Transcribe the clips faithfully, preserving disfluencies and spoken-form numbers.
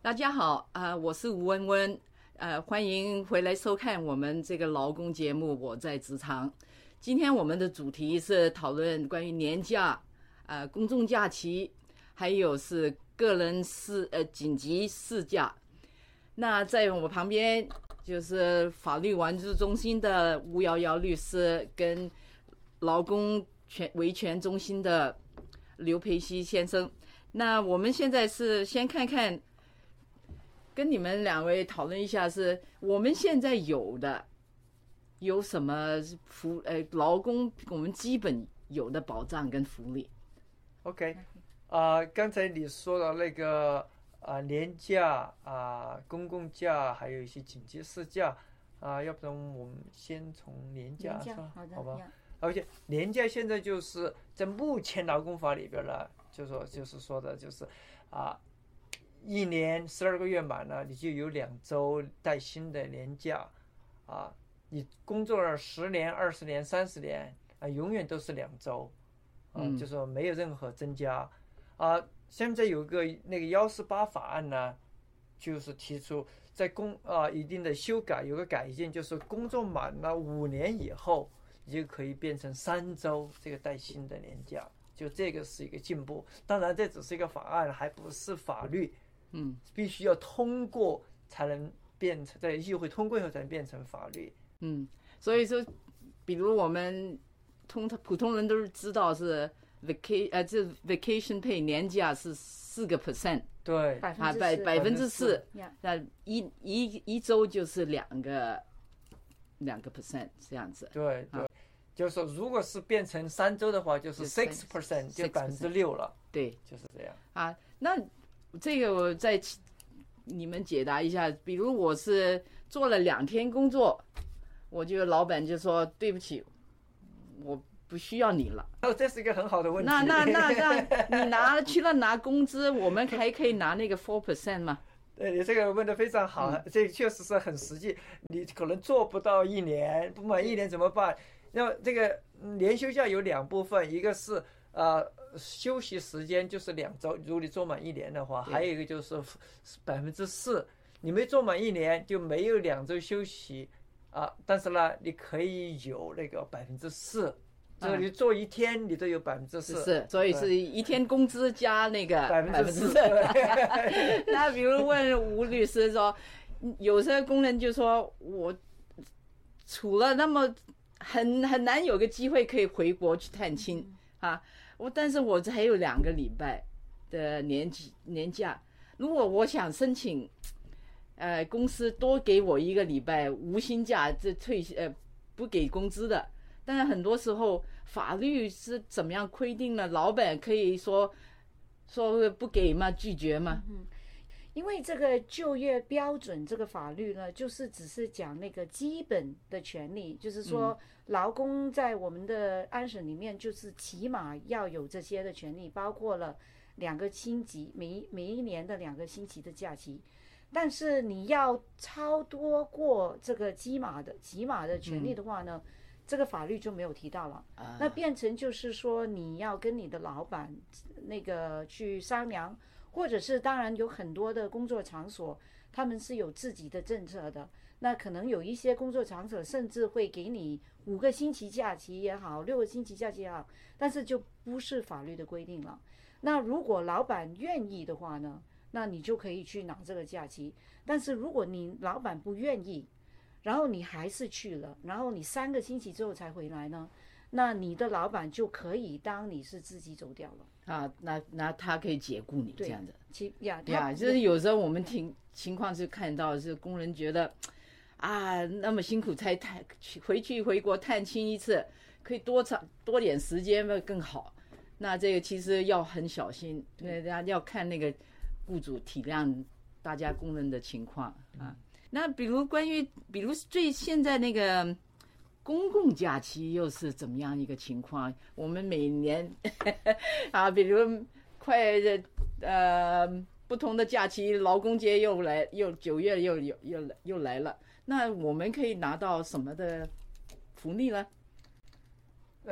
大家好，啊、呃，我是吴温温，呃，欢迎回来收看我们这个劳工节目《我在职场》。今天我们的主题是讨论关于年假、呃，公众假期，还有是个人事呃紧急事假。那在我旁边就是法律援助中心的吴瑶瑶律师，跟劳工权维权中心的刘培熙先生。那我们现在是先看看。跟你们两位讨论一下，是我们现在有的有什么福呃劳工我们基本有的保障跟福利。 OK， 啊、呃，刚才你说的那个啊、呃、年假啊、呃、公共假还有一些紧急事假啊、呃，要不然我们先从年假上， 好的， 好吧？而且年假现在就是在目前劳工法里边呢，就说就是说的就是啊。呃一年十二个月满了，你就有两周带薪的年假，啊，你工作了十年、二十年、三十年啊，永远都是两周，啊，嗯、就说没有任何增加，啊，现在有个那个幺四八法案呢，就是提出在工啊一定的修改，有个改进，就是工作满了五年以后，你就可以变成三周这个带薪的年假，就这个是一个进步。当然，这只是一个法案，还不是法律。嗯，必须要通过才能变成，在议会通过以后才能变成法律。 嗯，所以说，比如我们通普通人都是知道是 vacation 呃，这 vacation pay 年假是四个 percent， 对， 啊百百分之四，那一一一周就是两个两个 percent 这样子。 对对，啊、就是说，如果是变成三周的话，就是 six percent， 就百分之六了。 对， 就是这样啊。那这个我再你们解答一下，比如我是做了两天工作，我就老板就说对不起，我不需要你了。 哦，这是一个很好的问题。 那那那那你拿去了拿工资，我们还可以拿那个 four percent 吗？ 对，你这个问得非常好，嗯、这确实是很实际。你可能做不到一年，不满一年怎么办？那么这个年休假有两部分，一个是呃。休息时间就是两周，如果你做满一年的话，还有一个就是百分之四，你没做满一年就没有两周休息啊。但是呢，你可以有那个百分之四，就是你做一天你都有百分之四， 是，所以是一天工资加那个百分之四。 那比如问吴律师说，有些工人就说我除了那么很很难有个机会可以回国去探亲。嗯啊，我但是我还有两个礼拜的年年假，如果我想申请，呃，公司多给我一个礼拜无薪假，这退呃不给工资的，但是很多时候法律是怎么样规定呢？老板可以说说不给吗？拒绝吗？ 嗯，因为这个就业标准这个法律呢，就是只是讲那个基本的权利，就是说劳工在我们的安审里面，就是起码要有这些的权利，包括了两个星期，每每一年的两个星期的假期。但是你要超多过这个基码的起码的权利的话呢，嗯、这个法律就没有提到了。啊、那变成就是说你要跟你的老板那个去商量。或者是当然有很多的工作场所他们是有自己的政策的，那可能有一些工作场所甚至会给你五个星期假期也好，六个星期假期也好，但是就不是法律的规定了。那如果老板愿意的话呢，那你就可以去拿这个假期。但是如果你老板不愿意，然后你还是去了，然后你三个星期之后才回来呢，那你的老板就可以当你是自己走掉了啊，那那他可以解雇你这样子。 其呀呀，就是有时候我们听情况是看到是工人觉得啊那么辛苦才探回去回国探亲一次，可以多长多点时间更好。那这个其实要很小心，那大家要看那个雇主体谅大家工人的情况啊。那比如关于比如最现在那个公共假期又是怎么样一个情况？我们每年啊，比如快呃不同的假期，劳工节又来，又九月又又又又来了，那我们可以拿到什么的福利呢？ 那个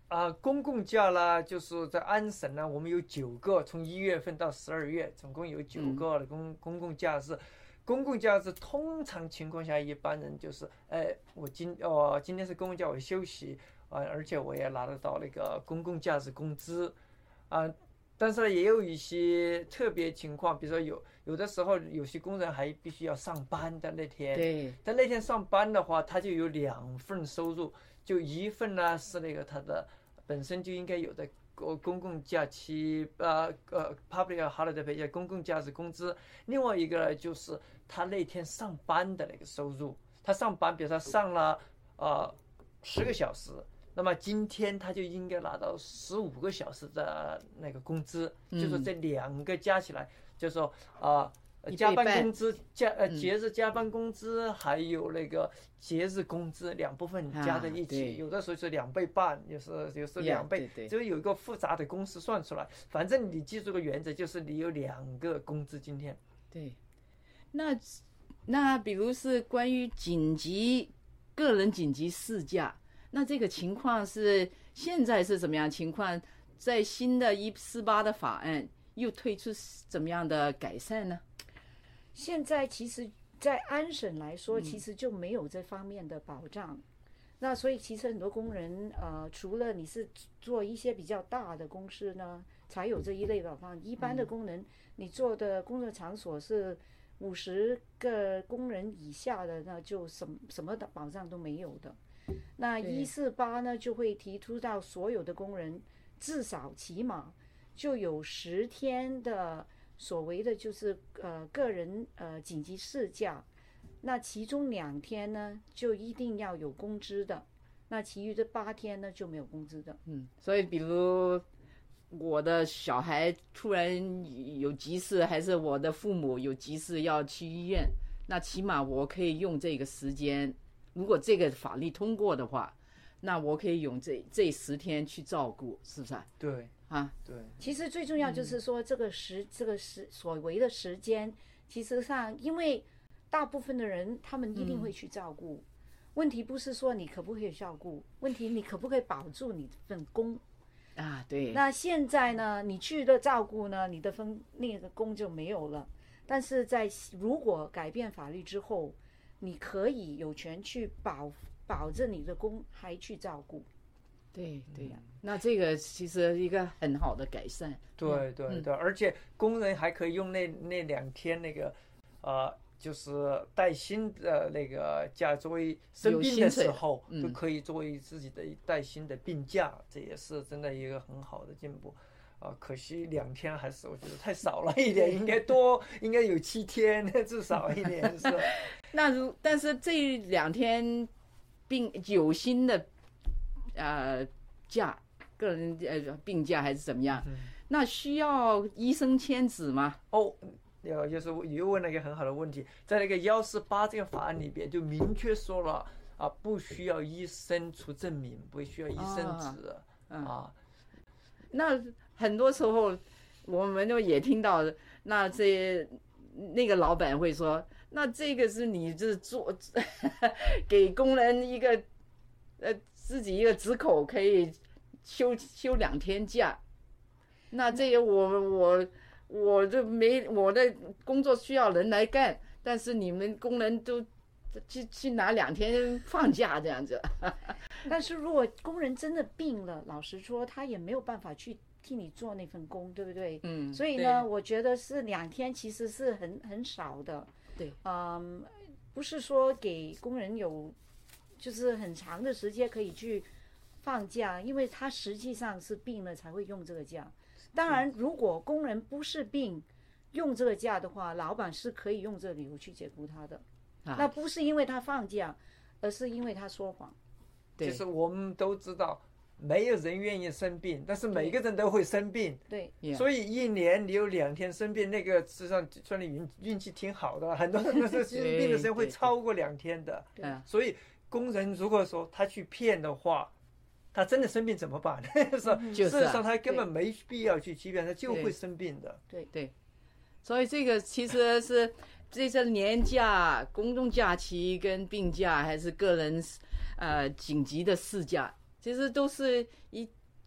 啊，公共假啦，就是在安省呢，我们有九个，从一月份到十二月，总共有九个的公、嗯、公共假日。公共假日通常情况下，一般人就是，哎，我今哦今天是公共假，我休息啊，而且我也拿得到那个公共假日工资，啊，但是也有一些特别情况，比如说有有的时候有些工人还必须要上班的那天， 对， 但那天上班的话，他就有两份收入，就一份呢是那个他的。本身就应该有的公共假期，呃呃 public holiday pay 叫公共假日工资。另外一个就是他那天上班的那个收入，他上班，比如他上了呃十个小时，那么今天他就应该拿到十五个小时的那个工资，嗯、就是这两个加起来，就是说啊。呃加班工资、加呃节日加班工资，还有那个节日工资两部分加在一起，有的时候是两倍半，有时有时两倍，就有一个复杂的公式算出来。反正你记住个原则，就是你有两个工资今天。 对，那那比如是关于紧急个人紧急事假，那这个情况是现在是怎么样情况？在新的一四八的法案又推出怎么样的改善呢？ 现在其实在安省来说，其实就没有这方面的保障、嗯、那所以其实很多工人呃，除了你是做一些比较大的公司呢才有这一类保障，一般的工人、嗯、你做的工作场所是五十个工人以下的，那就什么什么的保障都没有的。那一四八呢就会提出到所有的工人至少起码就有十天的所谓的就是呃个人呃紧急事假，那其中两天呢就一定要有工资的，那其余的八天呢就没有工资的。 嗯，所以比如我的小孩突然有急事，还是我的父母有急事要去医院，那起码我可以用这个时间，如果这个法律通过的话，那我可以用这这十天去照顾，是不是啊？ 对。 啊， 对， 其实最重要就是说这个时、嗯、这个时所谓的时间，其实上因为大部分的人他们一定会去照顾、嗯、问题不是说你可不可以照顾，问题你可不可以保住你份工啊？对。 那现在呢，你去的照顾呢，你的分那个工就没有了，但是在如果改变法律之后，你可以有权去保保证你的工还去照顾。 对对呀、啊嗯，那这个其实一个很好的改善。 对对对、嗯，而且工人还可以用那那两天那个，呃，就是带薪的那个假，作为生病的时候都、嗯、可以作为自己的带薪的病假，这也是真的一个很好的进步。啊、呃，可惜两天还是我觉得太少了一点，应该多，应该有七天至少一年是。 那如但是这两天病有薪的。呃，假个人呃病假还是怎么样、嗯？那需要医生签字吗？ 哦，有就是你又问了一个很好的问题，在那个幺四八这个法案里边就明确说了啊，不需要医生出证明，不需要医生纸、哦嗯、啊。 那很多时候我们就也听到，那这那个老板会说，那这个是你这做给工人一个呃。自己一个只口可以休休两天假，那这个我我我就没我的工作需要人来干，但是你们工人都去去拿两天放假这样子。 但是如果工人真的病了，老实说他也没有办法去替你做那份工，对不对？ 嗯。 所以呢，我觉得是两天其实是很很少的。 对。 嗯，不是说给工人有。就是很长的时间可以去放假，因为他实际上是病了才会用这个假。当然，如果工人不是病用这个假的话，老板是可以用这个理由去解雇他的。啊、那不是因为他放假，而是因为他说谎。 其实我们都知道，没有人愿意生病，但是每个人都会生病。 对。 对所以一年你有两天生病，那个实际上算你运运气挺好的。很多人是生病的时间会超过两天的。 对。对所以。工人如果说他去骗的话，他真的生病怎么办呢？ 嗯、 事实上他根本没必要去欺骗，他就会生病的。 对 对, 对，所以这个其实是这些年假、公众假期跟病假，还是个人呃紧急的事假，其实都是一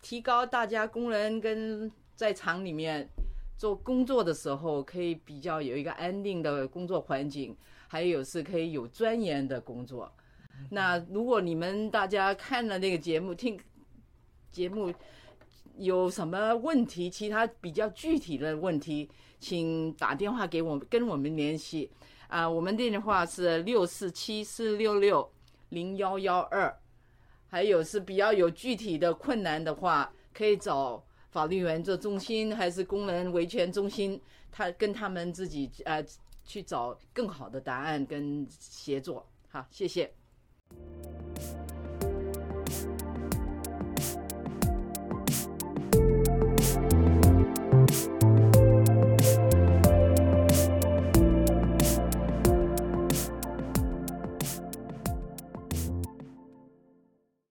提高大家工人跟在厂里面做工作的时候，可以比较有一个安定的工作环境，还有是可以有钻研的工作。那如果你们大家看了那个节目，听节目有什么问题，其他比较具体的问题，请打电话给我们，跟我们联系啊。我们电话是六四七四六六零幺幺二。还有是比较有具体的困难的话，可以找法律援助中心还是工人维权中心，他跟他们自己呃去找更好的答案跟协作。好，谢谢。 Thank you.